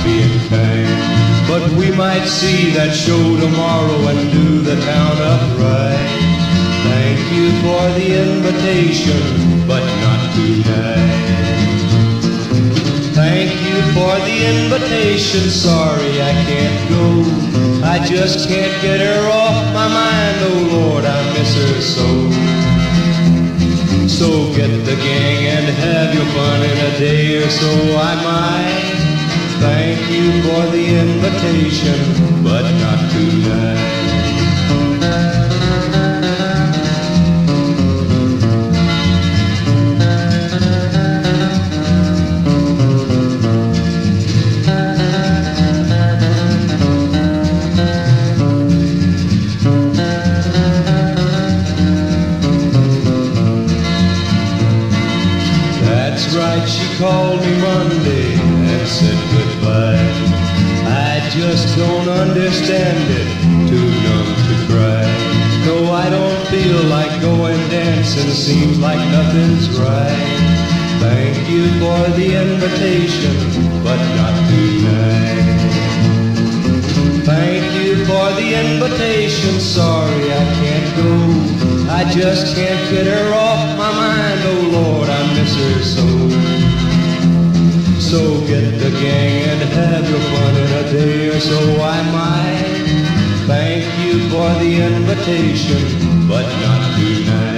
being kind. But we might see that show tomorrow and do the town upright. Thank you for the invitation, but not tonight. Thank you for the invitation, sorry I can't go. I just can't get her off my mind, oh Lord, I miss her so. So get the gang and have your fun in a day or so I might. Thank you for the invitation, but not tonight. That's right, she called me Monday and said goodbye. I just don't understand it, too numb to cry. No, I don't feel like going dancing, seems like nothing's right. Thank you for the invitation, but not tonight. Thank you for the invitation, sorry I can't go. I just can't get her off my mind, oh Lord, I miss her so. So get the gang and have your fun in a day or so I might. Thank you for the invitation, but not tonight.